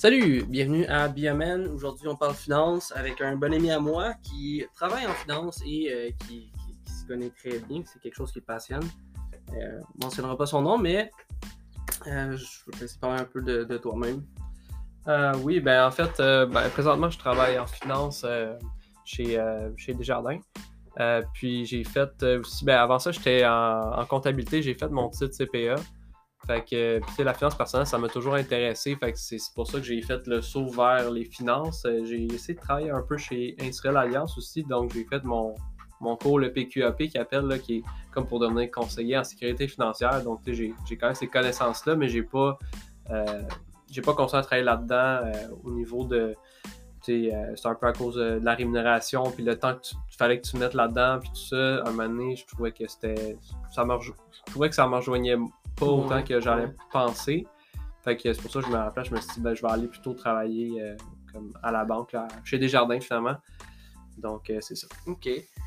Salut, bienvenue à Biomen. Aujourd'hui, on parle finance avec un bon ami à moi qui travaille en finance et qui se connaît très bien. C'est quelque chose qui le passionne. On ne mentionnera pas son nom, mais je vais te laisser parler un peu de toi-même. Oui, en fait, présentement, je travaille en finance chez Desjardins. Puis j'ai fait aussi, avant ça, j'étais en comptabilité, j'ai fait mon titre CPA. Fait que, puis la finance personnelle, ça m'a toujours intéressé. Fait que c'est pour ça que j'ai fait le saut vers les finances. J'ai essayé de travailler un peu chez Industrielle Alliance aussi. Donc, j'ai fait mon cours, le PQAP, qui appelle, là, qui est comme pour devenir conseiller en sécurité financière. Donc, j'ai quand même ces connaissances-là, mais j'ai pas continué à travailler là-dedans au niveau de... c'est un peu à cause de la rémunération, puis le temps qu'il fallait que tu mettes là-dedans, puis tout ça. Un moment donné, je trouvais que ça me rejoignait pas autant que j'allais penser. Fait que c'est pour ça que je me suis dit, je vais aller plutôt travailler comme à la banque, là, chez Desjardins, finalement. Donc, c'est ça. OK.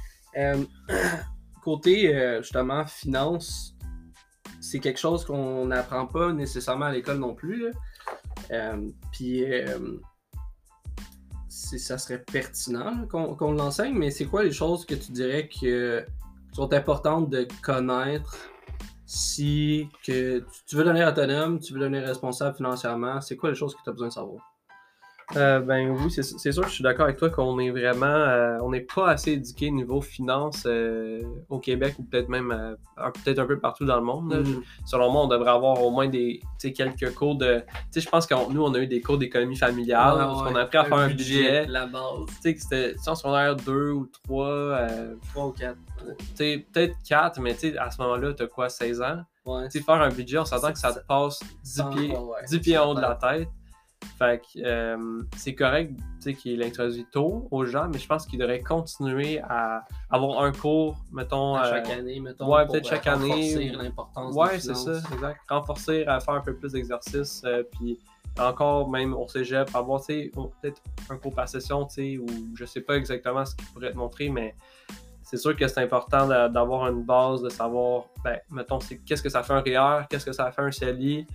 Côté, justement, finance, c'est quelque chose qu'on n'apprend pas nécessairement à l'école non plus. Puis, ça serait pertinent là, qu'on l'enseigne, mais c'est quoi les choses que tu dirais que sont importantes de connaître si que tu veux devenir autonome, tu veux devenir responsable financièrement? C'est quoi les choses que tu as besoin de savoir? Oui, c'est sûr que je suis d'accord avec toi qu'on est vraiment, on n'est pas assez éduqué niveau finance au Québec ou peut-être même peut-être un peu partout dans le monde. Selon moi, on devrait avoir au moins quelques cours de... je pense que nous, on a eu des cours d'économie familiale, parce qu'on a appris à faire un budget. La base. C'était en secondaire 2 ou 3. 3 ou 4. Peut-être 4, mais à ce moment-là, t'as quoi, 16 ans? Ouais. Faire un budget, on s'attend que ça te passe 10 pieds en haut de la tête. Fait que c'est correct qu'il l'introduit tôt aux gens, mais je pense qu'il devrait continuer à avoir un cours, mettons... chaque année, mettons. Ouais, peut-être chaque année. Renforcer l'importance des finances. c'est ça, exact. Renforcer, à faire un peu plus d'exercices, puis encore, même au cégep, avoir peut-être un cours par session, ou je sais pas exactement ce qu'il pourrait te montrer, mais c'est sûr que c'est important d'avoir une base, de savoir, mettons, qu'est-ce que ça fait un REER, qu'est-ce que ça fait un CELI.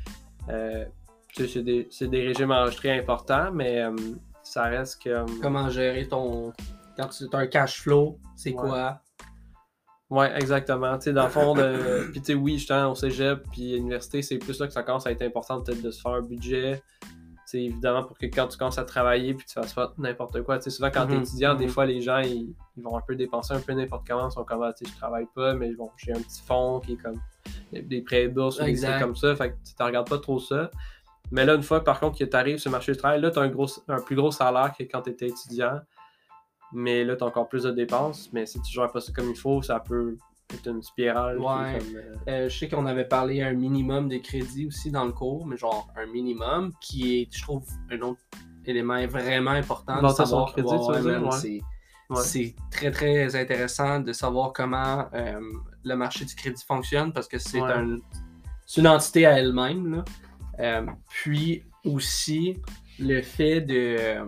C'est des régimes enregistrés importants, mais ça reste que... Comment gérer quand tu as un cash flow, c'est quoi? Ouais, exactement. Dans le fond, puis oui, justement, au cégep, puis à l'université, c'est plus là que ça commence à être important peut-être de se faire un budget. Évidemment, pour que quand tu commences à travailler, puis tu fasses pas n'importe quoi. Souvent, quand tu es étudiant, des fois, les gens, ils vont un peu dépenser un peu n'importe comment. Ils sont comme, je travaille pas, mais bon, j'ai un petit fonds qui est comme des prêts bourses ou des trucs comme ça. Fait que tu ne regardes pas trop ça. Mais là, une fois, par contre, que tu arrives sur le marché du travail, là, tu as un plus gros salaire que quand tu étais étudiant. Mais là, tu as encore plus de dépenses. Mais si tu gères pas ça comme il faut, ça peut être une spirale. Ouais. Je sais qu'on avait parlé un minimum de crédit aussi dans le cours, mais genre un minimum qui est, je trouve, un autre élément vraiment important de savoir. Son crédit, tu veux dire? C'est très, très intéressant de savoir comment le marché du crédit fonctionne parce que c'est une entité à elle-même, là. Puis aussi le fait de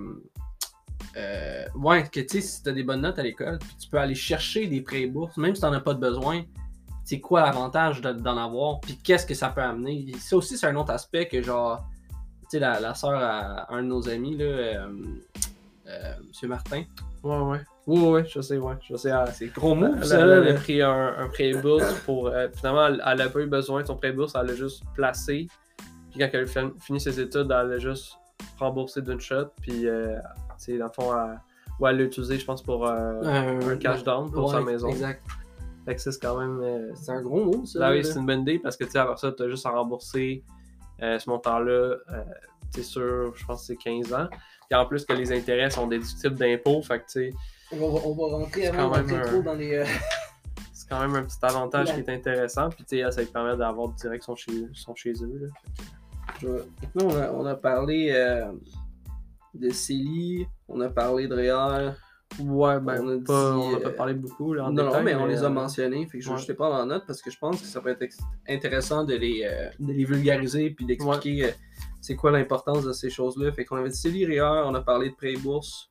que tu sais, si tu as des bonnes notes à l'école, puis tu peux aller chercher des prêts bourses, même si tu n'en as pas de besoin, c'est quoi l'avantage d'en avoir, puis qu'est-ce que ça peut amener. Ça aussi, c'est un autre aspect que genre, tu sais, la sœur à un de nos amis, là, M. Martin. Oui, je sais. C'est gros move, ça. Elle avait pris un prêt bourse pour... finalement, elle n'a pas eu besoin de son prêt bourse, elle l'a juste placé. Puis quand elle a fini ses études, elle l'a juste remboursé d'une shot. Puis, dans le fond, elle l'a utilisé, je pense, pour un cash down pour sa maison. Exact. Fait que c'est quand même... c'est un gros move, ça. Oui, c'est une bonne idée parce que, après ça, tu as juste à rembourser ce montant-là, sur, je pense, c'est 15 ans. Puis en plus que les intérêts sont déductibles d'impôts. Fait que, tu sais... On va rentrer avant de rentrer trop dans les... C'est quand même un petit avantage qui est intéressant. Puis, tu sais, ça te permet d'avoir direct son chez eux. Là. Là, on a parlé de CELI, on a parlé de REER. Ouais, on n'a pas parlé beaucoup là, en détail. Non, mais on les a mentionnés. Fait que je ne pas en note parce que je pense que ça peut être intéressant de les vulgariser puis d'expliquer c'est quoi l'importance de ces choses-là. Fait qu'on avait dit CELI, REER, on a parlé de prêts bourse.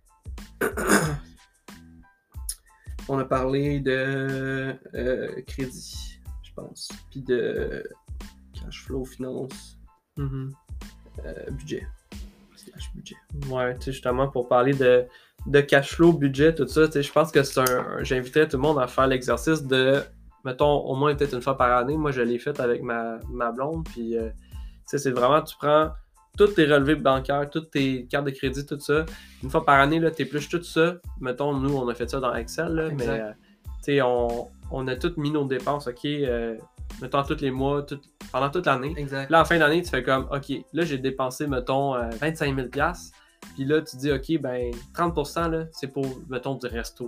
On a parlé de crédit, je pense. Puis de cash flow, finance, budget. slash budget. Ouais, tu sais, justement, pour parler de cash flow, budget, tout ça, tu sais, je pense que j'inviterais tout le monde à faire l'exercice de, mettons, au moins peut-être une fois par année. Moi, je l'ai fait avec ma blonde, puis, tu sais, c'est vraiment, tu prends tous tes relevés bancaires, toutes tes cartes de crédit, tout ça. Une fois par année, là, t'épluches tout ça. Mettons, nous, on a fait ça dans Excel, là, mais, tu sais, on a tout mis nos dépenses, OK, mettons, tous les mois, pendant toute l'année. Exact. Là, en fin d'année, tu fais comme, OK, là, j'ai dépensé, mettons, 25 000 $. Puis là, tu dis, OK, ben, 30%, là, c'est pour, mettons, du resto.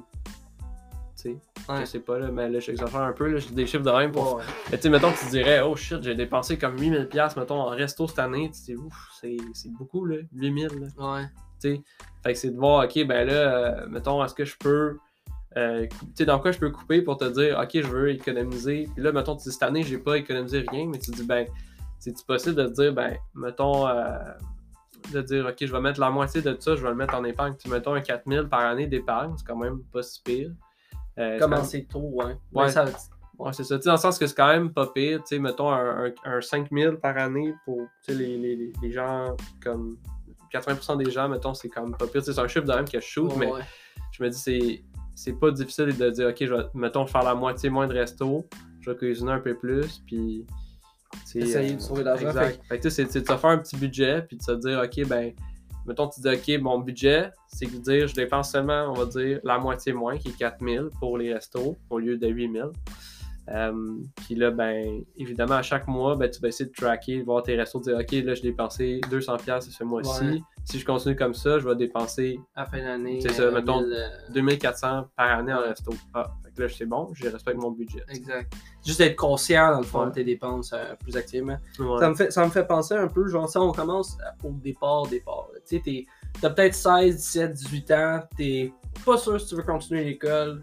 Tu sais, je sais pas, là, mais là, j'exagère un peu, là, j'ai des chiffres de même pour... Mais tu sais, mettons, tu dirais, oh shit, j'ai dépensé comme 8 000 $, mettons, en resto cette année. Tu dis, ouf, c'est beaucoup, là, 8 000, là. Ouais. Tu sais, fait que c'est de voir, OK, ben là, mettons, est-ce que je peux... tu sais, dans quoi je peux couper pour te dire, OK, je veux économiser. Puis là, mettons, tu dis, cette année, j'ai pas économisé rien, mais tu dis, ben, c'est-tu possible de te dire, ben, mettons, de dire, OK, je vais mettre la moitié de ça, je vais le mettre en épargne. Tu mettons un 4 000 par année d'épargne, c'est quand même pas si pire. Commencer tôt, ouais. Ouais, ça... ouais, c'est ça. Tu sais, dans le sens que c'est quand même pas pire. Tu sais, mettons un 5 000 par année pour les gens comme 80% des gens, mettons, c'est quand même pas pire. Tu sais, c'est un chiffre de même que je shoot, mais je me dis, c'est pas difficile de dire, OK, je vais, mettons, faire la moitié moins de resto, je vais cuisiner un peu plus, puis... Essayer de sauver de l'argent. Exact. Fait que c'est de se faire un petit budget, puis de se dire, OK, ben, mettons, tu dis, OK, mon budget, c'est de dire, je dépense seulement, on va dire, la moitié moins, qui est 4 000 pour les restos, au lieu de 8 000. Puis là, ben, évidemment, à chaque mois, ben, tu vas essayer de tracker, voir tes restos, dire, OK, là, j'ai dépensé 200 $ ce mois-ci. Ouais. Si je continue comme ça, je vais dépenser... À la fin d'année... C'est ça, mettons, 2400 par année en resto. Ah, fait que là, c'est bon, je respecte mon budget. Exact. Juste être conscient, dans le fond, de tes dépenses plus activement. Ouais. Ça me fait penser un peu, genre, ça, on commence au départ. Tu sais, t'as peut-être 16, 17, 18 ans, t'es pas sûr si tu veux continuer l'école,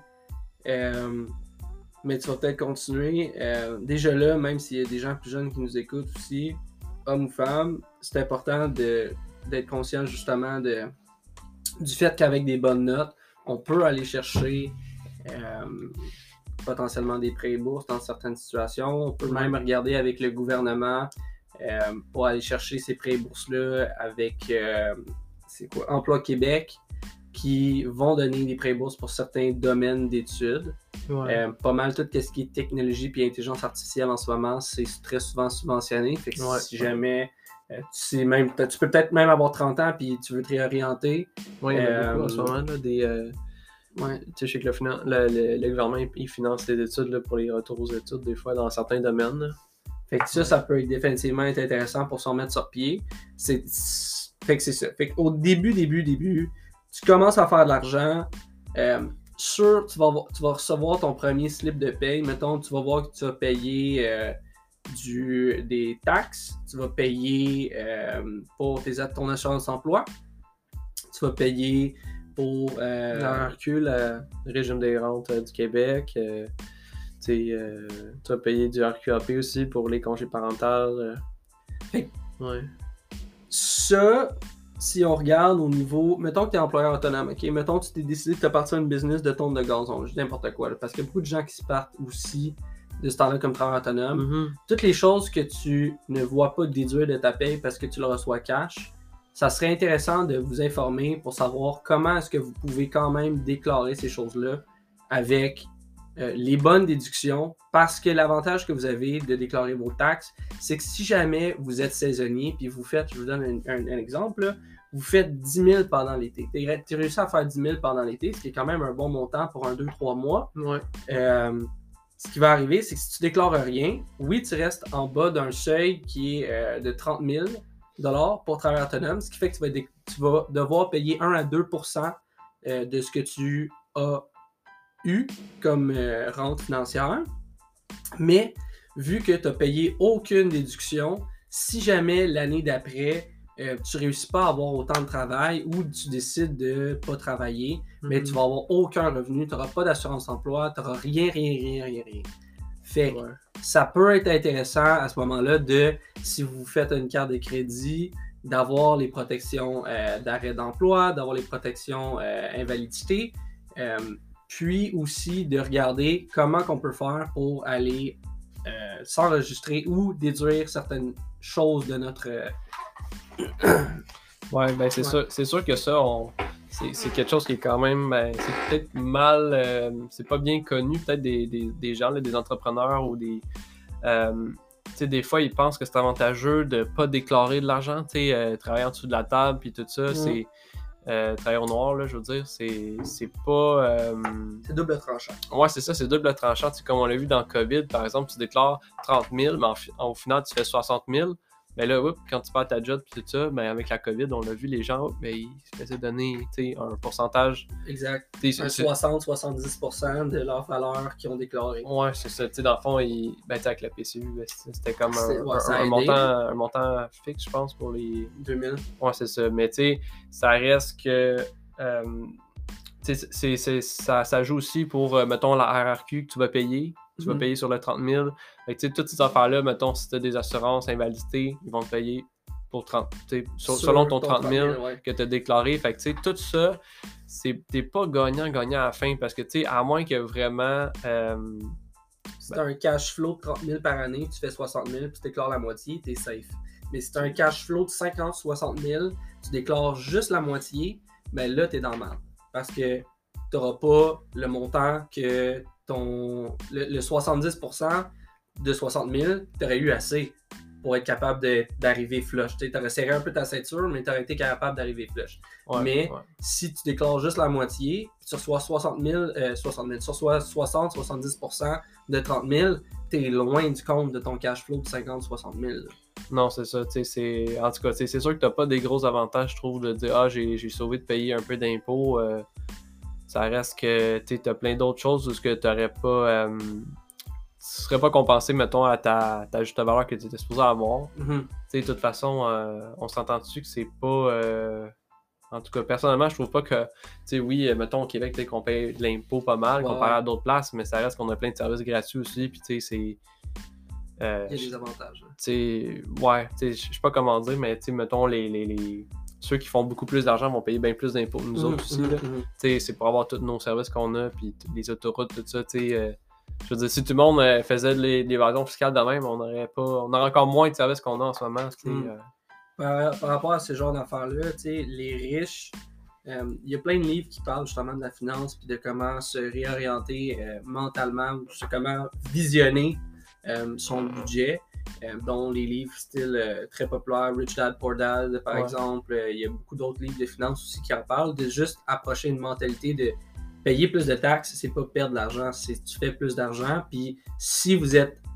mais tu vas peut-être continuer. Déjà là, même s'il y a des gens plus jeunes qui nous écoutent aussi, hommes ou femmes, c'est important d'être conscient justement du fait qu'avec des bonnes notes, on peut aller chercher potentiellement des prêts et bourses dans certaines situations. On peut même regarder avec le gouvernement pour aller chercher ces prêts et bourses-là avec Emploi Québec, qui vont donner des prêts et bourses pour certains domaines d'études. Ouais. Pas mal tout ce qui est technologie et intelligence artificielle en ce moment, c'est très souvent subventionné. Fait que si jamais tu peux peut-être même avoir 30 ans et tu veux te réorienter. Oui, il y en a beaucoup en ce moment, là, des... Tu sais, je sais que le gouvernement il finance les études là, pour les retours aux études, des fois, dans certains domaines. Là. Fait que ça peut définitivement être intéressant pour se remettre sur pied. Fait que c'est ça. Fait qu'au début, tu commences à faire de l'argent. Sûr, tu vas recevoir ton premier slip de paye. Mettons, tu vas voir que tu vas payer des taxes. Tu vas payer pour ton assurance emploi. Tu vas payer pour le RQ, le régime des rentes du Québec. Tu vas payer du RQAP aussi pour les congés parentaux. Ouais. Ça, si on regarde au niveau... Mettons que tu es employeur autonome, ok? Mettons que tu t'es décidé de te partir une business de tonte de gazon, juste n'importe quoi. Là, parce qu'il y a beaucoup de gens qui se partent aussi de ce temps-là comme travailleur autonome. Mm-hmm. Toutes les choses que tu ne vois pas déduire de ta paye parce que tu le reçois cash, ça serait intéressant de vous informer pour savoir comment est-ce que vous pouvez quand même déclarer ces choses-là avec les bonnes déductions, parce que l'avantage que vous avez de déclarer vos taxes, c'est que si jamais vous êtes saisonnier, puis vous faites, je vous donne un exemple, là, vous faites 10 000 pendant l'été. Tu réussis à faire 10 000 pendant l'été, ce qui est quand même un bon montant pour 2-3 mois. Ouais. Ce qui va arriver, c'est que si tu déclares rien, oui, tu restes en bas d'un seuil qui est de 30 000 $ pour travailleur autonome, ce qui fait que tu vas devoir payer 1 à 2% de ce que tu as eu comme rente financière. Mais vu que tu n'as payé aucune déduction, si jamais l'année d'après, tu ne réussis pas à avoir autant de travail ou tu décides de ne pas travailler, mais tu vas avoir aucun revenu, tu n'auras pas d'assurance emploi, tu n'auras rien. Fait ça peut être intéressant à ce moment-là si vous faites une carte de crédit, d'avoir les protections d'arrêt d'emploi, d'avoir les protections invalidité, puis aussi de regarder comment on peut faire pour aller s'enregistrer ou déduire certaines choses de notre Ouais, ben c'est sûr que ça, c'est quelque chose qui est quand même, c'est peut-être mal, c'est pas bien connu peut-être des gens, là, des entrepreneurs ou des... tu sais, des fois, ils pensent que c'est avantageux de pas déclarer de l'argent, tu sais, travailler en dessous de la table, puis tout ça, c'est... travailler au noir, là, je veux dire, c'est pas... C'est double tranchant. Ouais, c'est ça, c'est double tranchant. Tu sais, comme on l'a vu dans le COVID, par exemple, tu déclares 30 000, mais au final, tu fais 60 000. Mais là, quand tu perds ta job et tout ça, ben, avec la COVID, on l'a vu, les gens, ben, ils se faisaient donner un pourcentage. Exact. Un 60-70% de leur valeur qu'ils ont déclaré. Ouais, c'est ça. Tu sais, dans le fond, avec la PCU, c'était comme un montant fixe, je pense, pour les... 2000. Ouais, c'est ça. Mais tu sais, ça reste que... ça joue aussi pour, mettons, la RRQ que tu vas payer. Tu vas payer sur le 30 000. Fait que, toutes ces affaires-là, mettons, si tu as des assurances, invalidité, ils vont te payer pour 30, selon ton 30 000 que tu as déclaré. Fait que, tout ça, t'es pas gagnant-gagnant à la fin parce que, à moins que vraiment... si tu as un cash flow de 30 000 par année, tu fais 60 000 puis tu déclares la moitié, tu es safe. Mais si tu as un cash flow de 50-60 000, tu déclares juste la moitié, ben là, tu es dans le mal. Parce que tu n'auras pas le montant que le 70% de 60 000, tu aurais eu assez pour être capable d'arriver flush. Tu aurais serré un peu ta ceinture, mais tu aurais été capable d'arriver flush. Si tu déclares juste la moitié, tu reçois 60-70% de 30 000, tu es loin du compte de ton cash flow de 50-60 000. Non, c'est ça. En tout cas, c'est sûr que tu n'as pas des gros avantages, je trouve, de dire « Ah, j'ai sauvé de payer un peu d'impôts. Ça reste que tu as plein d'autres choses où tu n'aurais pas... tu serais pas compensé, mettons, à ta juste valeur que tu étais supposé avoir. De toute façon, on s'entend dessus que c'est pas... En tout cas, personnellement, je trouve pas que... oui, mettons, au Québec, qu'on paye de l'impôt pas mal comparé à d'autres places, mais ça reste qu'on a plein de services gratuits aussi, puis c'est... il y a des avantages. Je sais pas comment dire, mais mettons, ceux qui font beaucoup plus d'argent vont payer bien plus d'impôts que nous autres aussi. C'est pour avoir tous nos services qu'on a, puis les autoroutes, tout ça, je veux dire, si tout le monde faisait de l'évasion fiscale de même, on aurait encore moins de services qu'on a en ce moment. Par rapport à ce genre d'affaires-là, les riches, il y a plein de livres qui parlent justement de la finance puis de comment se réorienter mentalement ou comment visionner son budget, dont les livres style très populaires, Rich Dad Poor Dad par exemple. Il y a beaucoup d'autres livres de finance aussi qui en parlent, de juste approcher une mentalité de payer plus de taxes, c'est pas perdre de l'argent, c'est tu fais plus d'argent. Puis si vous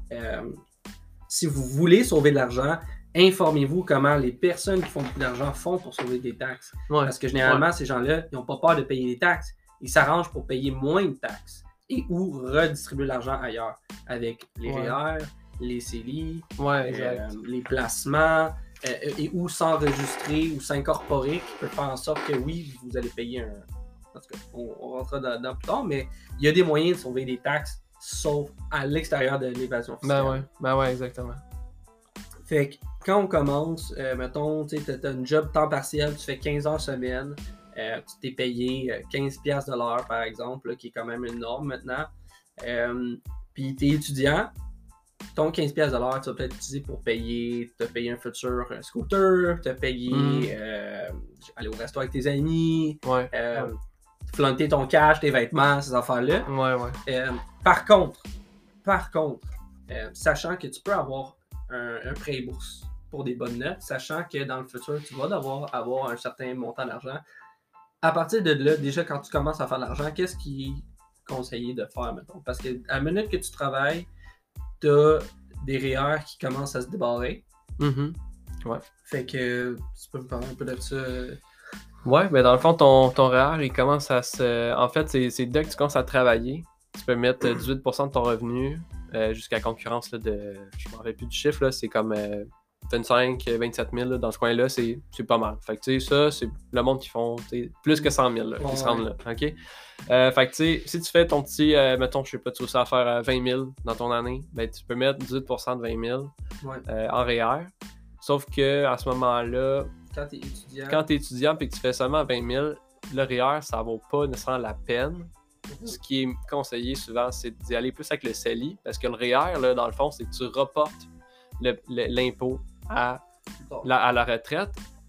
voulez sauver de l'argent, informez-vous comment les personnes qui font beaucoup d'argent font pour sauver des taxes. Parce que généralement, ces gens-là, ils n'ont pas peur de payer des taxes. Ils s'arrangent pour payer moins de taxes et ou redistribuer l'argent ailleurs avec les REER, les CELI, les placements, et ou s'enregistrer ou s'incorporer qui peut faire en sorte que oui, vous allez payer un... En tout cas, on rentrera dedans plus tard, mais il y a des moyens de sauver des taxes, sauf à l'extérieur de l'évasion fiscale. Ben ouais, exactement. Fait que quand on commence, mettons, tu as une job temps partiel, tu fais 15 heures semaine, tu t'es payé 15$ de l'heure, par exemple, là, qui est quand même une norme maintenant. Puis tu es étudiant, ton 15$ de l'heure, tu vas peut-être utiliser pour payer un futur scooter, te payer aller au resto avec tes amis, flanter ton cash, tes vêtements, ces affaires-là. Par contre, sachant que tu peux avoir un prêt bourse pour des bonnes notes, sachant que dans le futur, tu vas devoir avoir un certain montant d'argent. À partir de là, déjà, quand tu commences à faire de l'argent, qu'est-ce qui est conseillé de faire, mettons? Parce qu'à la minute que tu travailles, tu as des REER qui commencent à se débarrer. Fait que tu peux me parler un peu de ça. Ouais, ben dans le fond, ton REER, il commence à se... En fait, c'est dès que tu commences à travailler, tu peux mettre 18% de ton revenu jusqu'à concurrence là, de... Je ne me rappelle plus du chiffre, là, c'est comme 25-27 000 là, dans ce coin-là, c'est pas mal. Fait que tu sais, ça, c'est le monde qui font plus que 100 000 là, qui se rendent là. OK? Fait que tu sais, si tu fais ton petit, mettons, je sais pas, tu veux ça faire 20 000 dans ton année, ben tu peux mettre 18% de 20 000 en REER. Sauf que à ce moment-là, quand tu es étudiant et que tu fais seulement 20 000, le REER, ça vaut pas nécessairement la peine. Ce qui est conseillé souvent, c'est d'y aller plus avec le CELI, parce que le REER, là, dans le fond, c'est que tu reportes l'impôt à la retraite,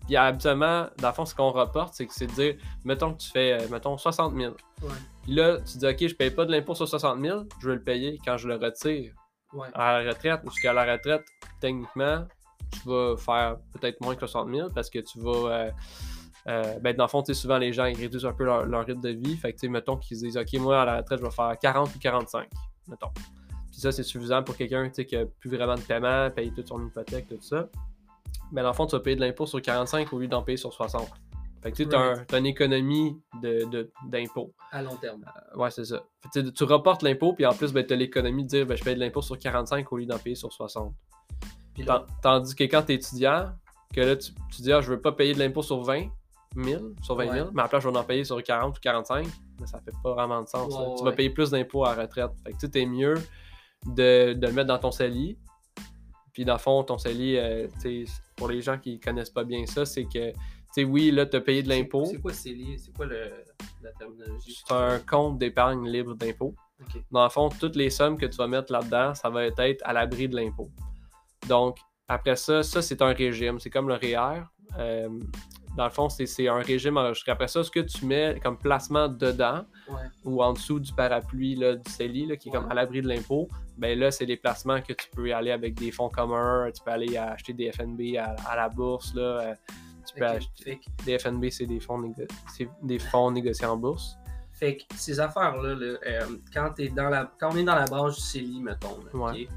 Puis habituellement, dans le fond, ce qu'on reporte, c'est de dire, mettons que tu fais, mettons, 60 000. Ouais. Puis là, tu dis, OK, je paye pas de l'impôt sur 60 000, je vais le payer quand je le retire à la retraite. Parce qu'à la retraite, techniquement, tu vas faire peut-être moins que 60 000 parce que tu vas... ben, dans le fond, souvent, les gens ils réduisent un peu leur rythme de vie. Fait que, mettons qu'ils disent, OK, moi, à la retraite, je vais faire 40 ou 45, mettons. Puis ça, c'est suffisant pour quelqu'un qui n'a plus vraiment de paiement, paye toute son hypothèque, tout ça. Mais dans le fond, tu vas payer de l'impôt sur 45 au lieu d'en payer sur 60. Fait que tu as une économie d'impôt. À long terme. Ouais, c'est ça. Fait que, tu reportes l'impôt, puis en plus, ben, tu as l'économie de dire, ben, je paye de l'impôt sur 45 au lieu d'en payer sur 60. Puis tandis que quand tu es étudiant, que là, tu dis, je veux pas payer de l'impôt sur 20 000, mais à la place, je vais en payer sur 40 ou 45, mais ça fait pas vraiment de sens. Tu vas payer plus d'impôts à la retraite. Fait que tu es mieux de le mettre dans ton CELI. Puis dans le fond, ton CELI, pour les gens qui connaissent pas bien ça, c'est que, oui, là, tu as payé de l'impôt. C'est quoi CELI? C'est quoi la terminologie? C'est un compte d'épargne libre d'impôt. Okay. Dans le fond, toutes les sommes que tu vas mettre là-dedans, ça va être à l'abri de l'impôt. Donc, après ça, c'est un régime. C'est comme le REER. Dans le fond, c'est un régime enregistré. Après ça, ce que tu mets comme placement dedans ou en dessous du parapluie là, du CELI, là, qui est comme à l'abri de l'impôt, ben là, c'est des placements que tu peux aller avec des fonds communs, tu peux aller acheter des FNB à la bourse. Là, tu peux acheter des FNB, c'est des fonds négociés en bourse. Fait que ces affaires-là, quand on est dans la branche du CELI, mettons, là, okay,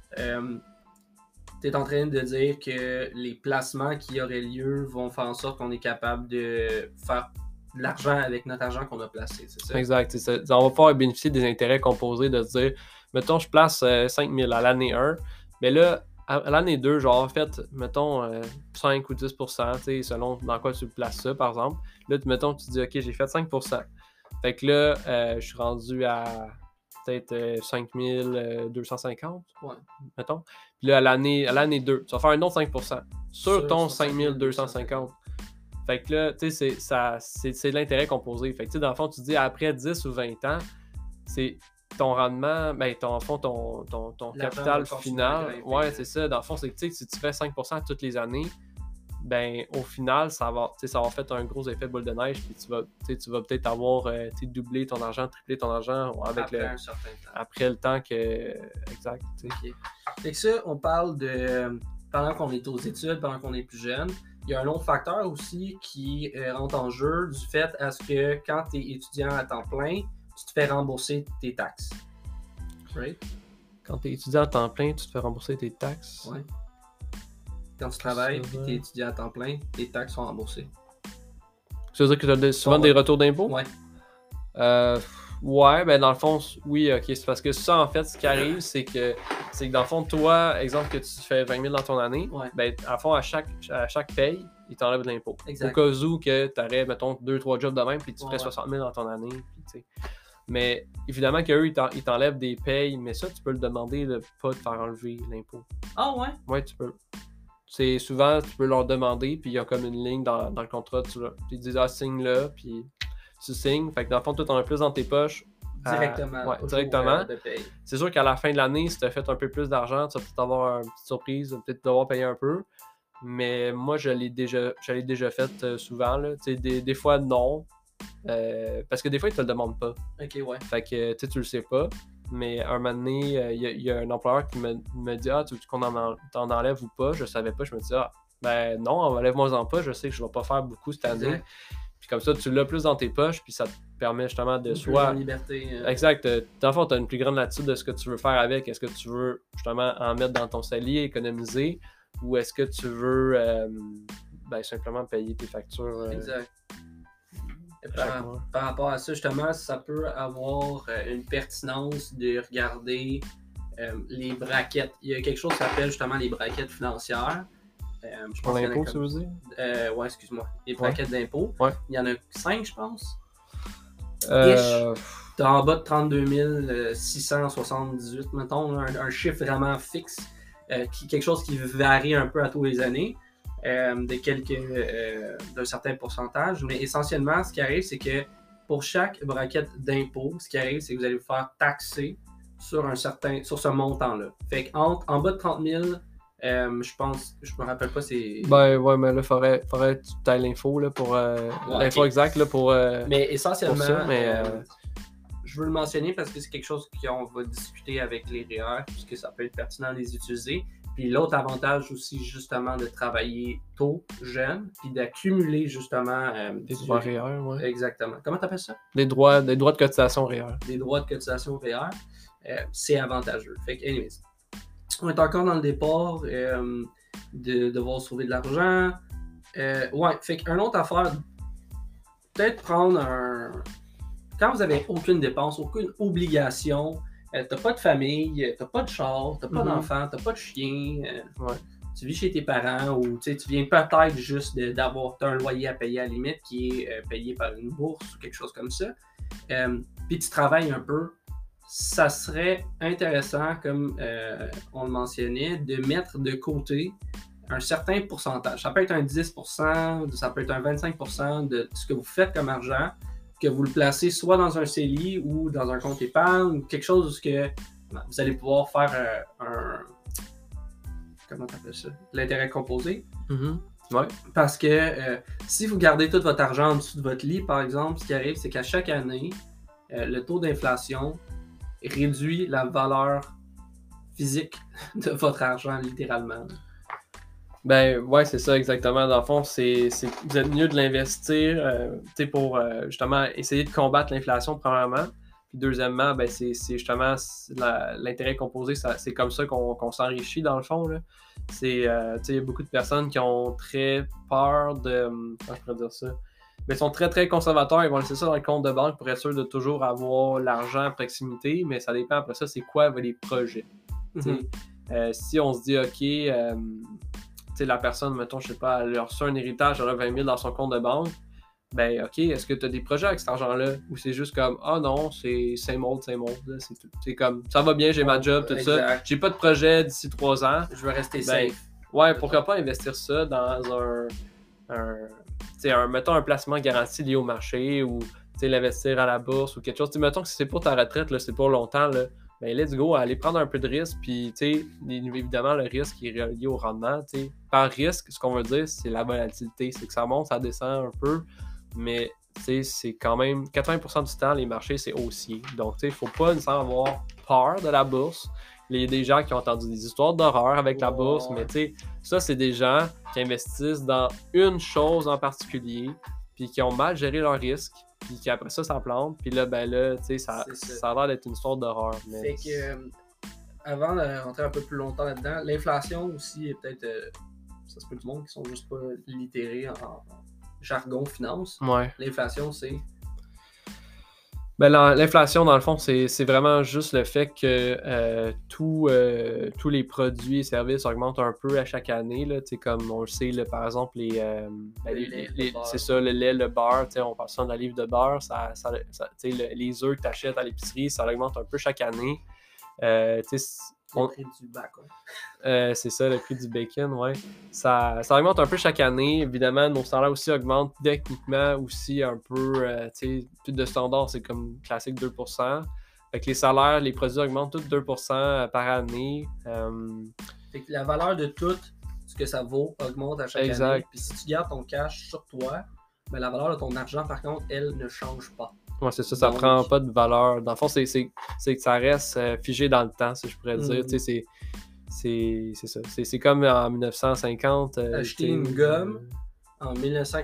tu es en train de dire que les placements qui auraient lieu vont faire en sorte qu'on est capable de faire de l'argent avec notre argent qu'on a placé, c'est ça? Exact. Ça. On va pouvoir bénéficier des intérêts composés de se dire, mettons, je place 5 000 à l'année 1, mais là, à l'année 2, genre, en fait, mettons 5 ou 10%, selon dans quoi tu places ça, par exemple. Là, mettons, tu dis, OK, j'ai fait 5%. Fait que là, je suis rendu à peut-être 5 250, mettons. Puis là, à l'année 2, tu vas faire un autre 5% sur ton 5 250. Fait que là, tu sais, c'est de l'intérêt composé. Fait que, tu sais, dans le fond, tu dis après 10 ou 20 ans, c'est ton rendement, ben, ton capital final. Ouais, c'est ça. Dans le fond, c'est que, tu sais, si tu fais 5% toutes les années, ben, au final, ça va faire un gros effet boule de neige, puis tu vas peut-être avoir doublé ton argent, triplé ton argent avec après le temps que... Exact. Okay. Fait que ça, on parle de... Pendant qu'on est aux études, pendant qu'on est plus jeune, il y a un autre facteur aussi qui rentre en jeu du fait à ce que quand tu es étudiant à temps plein, tu te fais rembourser tes taxes. Right? Quand tu es étudiant à temps plein, tu te fais rembourser tes taxes? Ouais. Quand tu travailles et tu es étudiant à temps plein, tes taxes sont remboursées. Ça veut dire que tu as souvent des retours d'impôts? Ouais. Ouais, ben dans le fond, oui, ok. C'est parce que ça, en fait, ce qui arrive, c'est que dans le fond, toi, exemple que tu fais 20 000 dans ton année, ben, à fond, à chaque paye, ils t'enlèvent de l'impôt. Au cas où que tu aurais, mettons, 2-3 jobs de même, puis tu ferais 60 000 dans ton année, puis tu sais. Mais évidemment qu'eux, ils t'enlèvent des payes, mais ça, tu peux le demander de pas te faire enlever l'impôt. Ah ouais? Ouais, tu peux. C'est souvent, tu peux leur demander, puis il y a comme une ligne dans le contrat, ils disent, signe là, puis tu signes. Fait que dans le fond, toi, t'en as plus dans tes poches. Directement. Ouais, directement. C'est sûr qu'à la fin de l'année, si tu as fait un peu plus d'argent, tu vas peut-être avoir une petite surprise, tu vas peut-être devoir payer un peu. Mais moi, je l'ai déjà fait souvent. Là. Des fois, non. Parce que des fois, ils te le demandent pas. Ok, ouais. Fait que tu le sais pas. Mais un moment donné, il y a un employeur qui me dit tu veux qu'on t'en enlève ou pas? Je savais pas. Je me dis ben non, enlève-moi-en pas. Je sais que je vais pas faire beaucoup cette année. Puis comme ça, tu l'as plus dans tes poches, puis ça te permet justement de soit... liberté. Exact. Dans le fond, tu as une plus grande latitude de ce que tu veux faire avec. Est-ce que tu veux justement en mettre dans ton CELI, économiser, ou est-ce que tu veux simplement payer tes factures? Exact. Par rapport à ça, justement, ça peut avoir une pertinence de regarder les braquettes. Il y a quelque chose qui s'appelle justement les braquettes financières. Pour l'impôt, ça veut dire? Ouais, excuse-moi. Les braquettes d'impôt. Ouais. Il y en a 5, je pense. T'as en bas de 32 678, mettons, un chiffre vraiment fixe, quelque chose qui varie un peu à tous les années. D'un certain pourcentage, mais essentiellement, ce qui arrive, c'est que pour chaque braquette d'impôt, ce qui arrive, c'est que vous allez vous faire taxer sur ce montant-là. Fait qu'en bas de 30 000, Je pense, je me rappelle pas, c'est... Ben ouais, mais là, faudrait que tu aies l'info là, pour l'info ok. exacte là, pour Mais essentiellement, pour ça, mais je veux le mentionner parce que c'est quelque chose qu'on va discuter avec les REER, puisque ça peut être pertinent de les utiliser. Puis l'autre avantage aussi, justement, de travailler tôt, jeune, puis d'accumuler, justement... des droits REER, ouais. Exactement. Comment tu appelles ça? Des droits de cotisation REER. Des droits de cotisation REER. C'est avantageux. Fait que, anyways, on est encore dans le départ de devoir sauver de l'argent. Ouais, fait qu'une autre affaire, peut-être prendre un... Quand vous avez aucune dépense, aucune obligation, t'as pas de famille, t'as pas de char, t'as pas d'enfant, t'as pas de chien, Ouais. tu vis chez tes parents ou tu viens peut-être juste d'avoir un loyer à payer à la limite qui est payé par une bourse ou quelque chose comme ça, puis tu travailles un peu, ça serait intéressant, comme on le mentionnait, de mettre de côté un certain pourcentage. Ça peut être un 10%, ça peut être un 25% de ce que vous faites comme argent, que vous le placez soit dans un CELI ou dans un compte épargne, ou quelque chose où vous allez pouvoir faire comment tu appelles ça? L'intérêt composé. Ouais. Parce que si vous gardez tout votre argent en dessous de votre lit, par exemple, ce qui arrive, c'est qu'à chaque année, le taux d'inflation réduit la valeur physique de votre argent, littéralement. Ben ouais, c'est ça exactement. Dans le fond, vous êtes mieux de l'investir pour justement essayer de combattre l'inflation, premièrement. Puis deuxièmement, ben c'est justement l'intérêt composé, c'est comme ça qu'on s'enrichit dans le fond. Là. Il y a beaucoup de personnes qui ont très peur de. Comment je pourrais dire ça? Mais ils sont très très conservateurs, ils vont laisser ça dans le compte de banque pour être sûr de toujours avoir l'argent à proximité, mais ça dépend après ça, c'est quoi les projets. Si on se dit OK. La personne, mettons, je sais pas, elle a reçu un héritage, elle a 20 000 dans son compte de banque, ben OK, est-ce que tu as des projets avec cet argent-là? Ou c'est juste comme, ah non, c'est same old, c'est tout. C'est comme, ça va bien, j'ai ma job, tout exact. Ça. J'ai pas de projet d'ici 3 ans. Je veux rester safe. Ouais, pourquoi pas investir ça dans mettons un placement garanti lié au marché ou l'investir à la bourse ou quelque chose. Mettons que si c'est pour ta retraite, là, c'est pour longtemps, là, ben let's go, aller prendre un peu de risque, puis évidemment le risque est relié au rendement. Par risque, ce qu'on veut dire, c'est la volatilité, c'est que ça monte, ça descend un peu, mais c'est quand même 80% du temps, les marchés, c'est haussier. Donc il ne faut pas nécessairement avoir peur de la bourse. Il y a des gens qui ont entendu des histoires d'horreur avec la bourse, mais ça, c'est des gens qui investissent dans une chose en particulier, puis qui ont mal géré leur risque, puis qu'après ça plante, puis là, ça a l'air d'être une histoire d'horreur. Mais... Fait que, avant de rentrer un peu plus longtemps là-dedans, l'inflation aussi est peut-être... ça se peut du monde qui sont juste pas littérés en jargon finance. Ouais. L'inflation, c'est... Ben, l'inflation, dans le fond, c'est vraiment juste le fait que tous les produits et services augmentent un peu à chaque année. Là, comme on le sait, là, par exemple, c'est ça, le lait, le beurre, on parle ça dans la livre de beurre, les œufs que tu achètes à l'épicerie, ça augmente un peu chaque année. Le prix du bacon. C'est ça, le prix du bacon, ouais. Ça augmente un peu chaque année. Évidemment, nos salaires aussi augmentent techniquement aussi un peu. Plus de standard, c'est comme classique 2%. Fait que les salaires, les produits augmentent tous 2% par année. Fait que la valeur de tout ce que ça vaut augmente à chaque année. Puis si tu gardes ton cash sur toi, ben la valeur de ton argent, par contre, elle ne change pas. Ouais, c'est ça, ça prend pas de valeur. Dans le fond, c'est que ça reste figé dans le temps, si je pourrais dire. C'est ça. C'est comme en 1950. Acheter une gomme en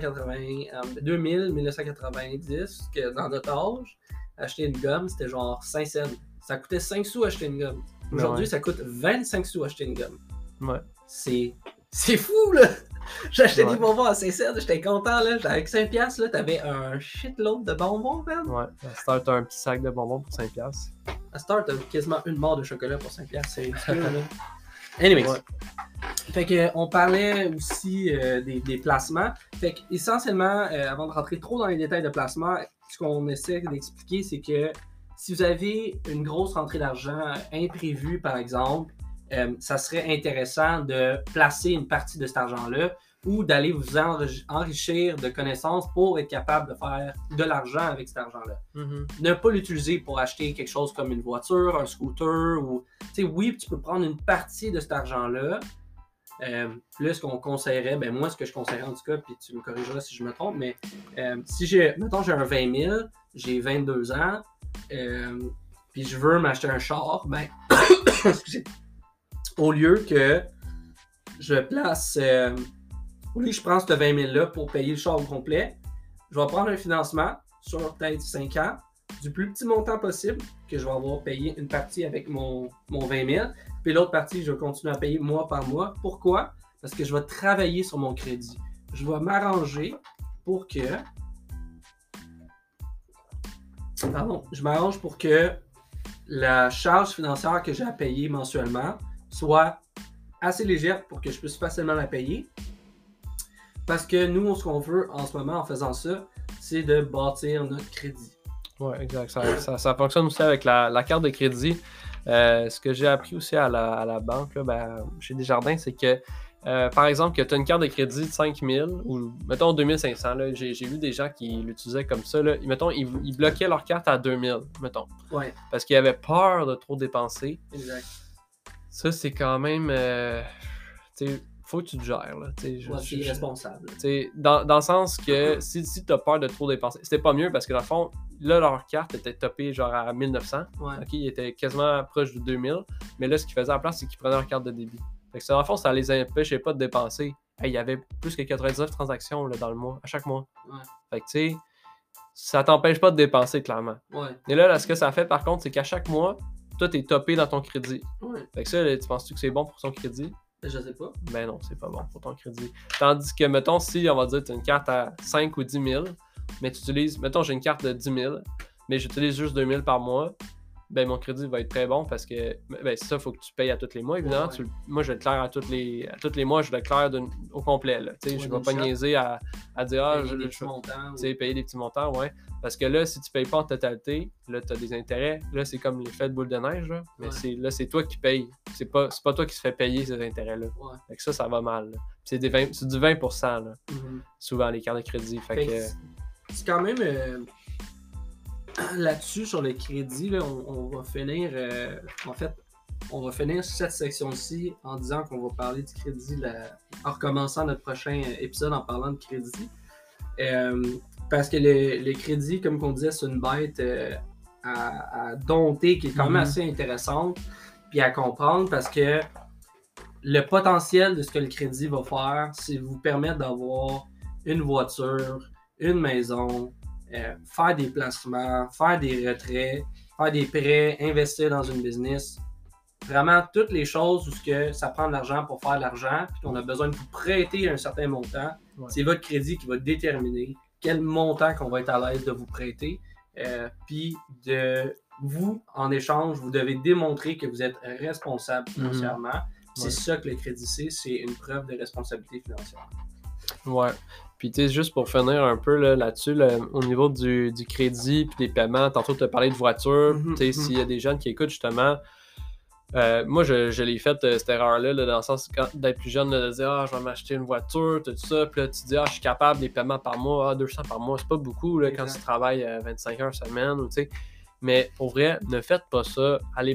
1990, que dans notre âge, acheter une gomme, c'était genre 5 cents. Ça coûtait 5 sous acheter une gomme. Aujourd'hui, ça coûte 25 sous acheter une gomme. Ouais. C'est fou, là! J'ai acheté des bonbons à 5 cents, j'étais content, là. Avec 5 piastres, là, t'avais un shitload de bonbons, man. Ouais, à cette heure, t'as un petit sac de bonbons pour 5 piastres. À cette heure, t'as quasiment une barre de chocolat pour 5 piastres, c'est ridicule, là. Anyways. Ouais. Fait que, on parlait aussi des placements. Fait que, essentiellement, avant de rentrer trop dans les détails de placement, ce qu'on essaie d'expliquer, c'est que si vous avez une grosse rentrée d'argent imprévue, par exemple, ça serait intéressant de placer une partie de cet argent-là ou d'aller vous enrichir de connaissances pour être capable de faire de l'argent avec cet argent-là. Ne pas l'utiliser pour acheter quelque chose comme une voiture, un scooter ou... Oui, tu peux prendre une partie de cet argent-là plus qu'on conseillerait, ben moi, ce que je conseillerais en tout cas, puis tu me corrigeras si je me trompe, mais si mettons, j'ai un 20 000, j'ai 22 ans, puis je veux m'acheter un char, ben, excusez, au lieu que je place, au lieu que je prends ce 20 000 là pour payer le char au complet, je vais prendre un financement sur peut-être 5 ans, du plus petit montant possible, que je vais avoir payé une partie avec mon 20 000, puis l'autre partie, je vais continuer à payer mois par mois. Pourquoi? Parce que je vais travailler sur mon crédit. Je vais m'arranger pour que... je m'arrange pour que la charge financière que j'ai à payer mensuellement soit assez légère pour que je puisse facilement la payer. Parce que nous, ce qu'on veut en ce moment en faisant ça, c'est de bâtir notre crédit. Oui, exact. Ça fonctionne aussi avec la carte de crédit. Ce que j'ai appris aussi à la banque, là, chez Desjardins, c'est que, par exemple, que tu as une carte de crédit de 5 000 ou, mettons, 2 500. Là, j'ai vu des gens qui l'utilisaient comme ça. Là, mettons, ils bloquaient leur carte à 2 000, mettons. Ouais. Parce qu'ils avaient peur de trop dépenser. Exact. Ça, c'est quand même... faut que tu te gères. Là, c'est irresponsable. Dans le sens que si tu as peur de trop dépenser, c'était pas mieux parce que dans le fond, là, leur carte était topée genre à 1900. Ouais. Okay, ils étaient quasiment proche de 2000. Mais là, ce qu'ils faisaient en place, c'est qu'ils prenaient leur carte de débit. Fait que dans le fond, ça les empêchait pas de dépenser. Il y avait plus que 99 transactions là, dans le mois, à chaque mois. Ouais. Fait que tu sais, ça t'empêche pas de dépenser, clairement. Ouais. Et là, ce que ça fait, par contre, c'est qu'à chaque mois, toi, t'es topé dans ton crédit. Ouais. Fait que ça, là, tu penses-tu que c'est bon pour ton crédit? Je sais pas. Ben non, c'est pas bon pour ton crédit. Tandis que, mettons, si on va dire tu as une carte à 5 ou 10 000, mais tu utilises, mettons, j'ai une carte de 10 000, mais j'utilise juste 2 000 par mois, ben mon crédit va être très bon parce que, ben c'est ça, il faut que tu payes à tous les mois, évidemment. Ouais. Moi, je le claire à tous les mois, je le claire au complet, là. Tu sais, je vais pas niaiser à dire, payer des petits montants. Tu sais, payer des petits montants, ouais. Parce que là, si tu payes pas en totalité, là, tu as des intérêts. Là, c'est comme l'effet de boule de neige, là. Mais ouais. c'est toi qui payes. C'est pas toi qui se fait payer ces intérêts-là. Ouais. Fait que ça va mal. C'est du 20%, là. Mm-hmm. Souvent, les cartes de crédit. Fait que... C'est quand même... là-dessus, sur le crédit, là, on va finir... en fait, on va finir cette section-ci en disant qu'on va parler du crédit en recommençant notre prochain épisode en parlant de crédit. Parce que le crédit, comme on disait, c'est une bête à dompter qui est quand même assez intéressante puis à comprendre parce que le potentiel de ce que le crédit va faire, c'est vous permettre d'avoir une voiture, une maison, faire des placements, faire des retraits, faire des prêts, investir dans une business. Vraiment, toutes les choses où ça prend de l'argent pour faire de l'argent puis qu'on a besoin de vous prêter un certain montant, c'est votre crédit qui va déterminer quel montant qu'on va être à l'aise de vous prêter. Puis de vous, en échange, vous devez démontrer que vous êtes responsable financièrement. C'est ça que le crédit c'est une preuve de responsabilité financière. Ouais. Puis tu sais, juste pour finir un peu là-dessus, au niveau du crédit puis des paiements, tantôt tu as parlé de voiture, tu sais, s'il y a des jeunes qui écoutent justement, moi je l'ai fait cette erreur-là, dans le sens d'être plus jeune, de dire je vais m'acheter une voiture, tout ça, puis là tu dis je suis capable des paiements par mois, 200 par mois, c'est pas beaucoup là, quand tu travailles 25 heures semaine, tu sais. Mais pour vrai, ne faites pas ça. Allez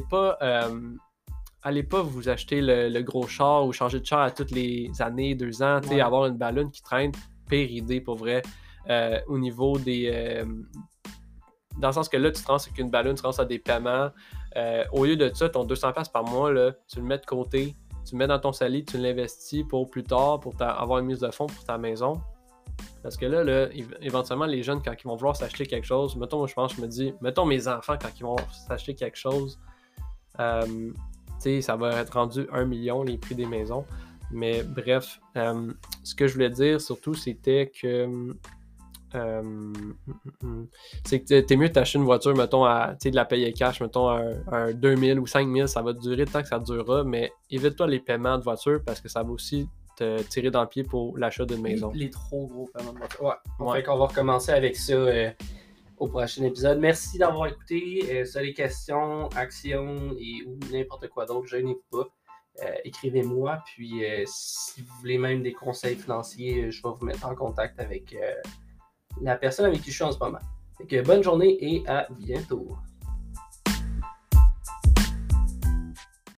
pas vous acheter le gros char ou changer de char à toutes les années, 2 ans, avoir une balloune qui traîne, pire idée pour vrai. Au niveau des... dans le sens que là, tu te rends avec une balloune, tu te rends à des paiements. Au lieu de ça, ton 200$ par mois, là, tu le mets de côté, tu le mets dans ton sali, tu l'investis pour plus tard, pour avoir une mise de fonds pour ta maison. Parce que là, éventuellement, les jeunes, quand ils vont vouloir s'acheter quelque chose, mettons, je me dis, mettons mes enfants, quand ils vont s'acheter quelque chose, ça va être rendu 1 million, les prix des maisons. Mais bref, ce que je voulais dire surtout, c'était que c'est que t'es mieux de t'acheter une voiture, mettons, de la payer cash, mettons, un 2000 ou 5000, ça va durer le temps que ça durera, mais évite-toi les paiements de voiture parce que ça va aussi te tirer dans le pied pour l'achat d'une maison. Les trop gros paiements de voiture. Ouais. Fait qu'on va recommencer avec ça au prochain épisode. Merci d'avoir écouté. Si vous avez des questions, actions ou n'importe quoi d'autre, gênez-vous pas. Écrivez-moi. Puis si vous voulez même des conseils financiers, je vais vous mettre en contact avec la personne avec qui je suis en ce moment. Fait que bonne journée et à bientôt.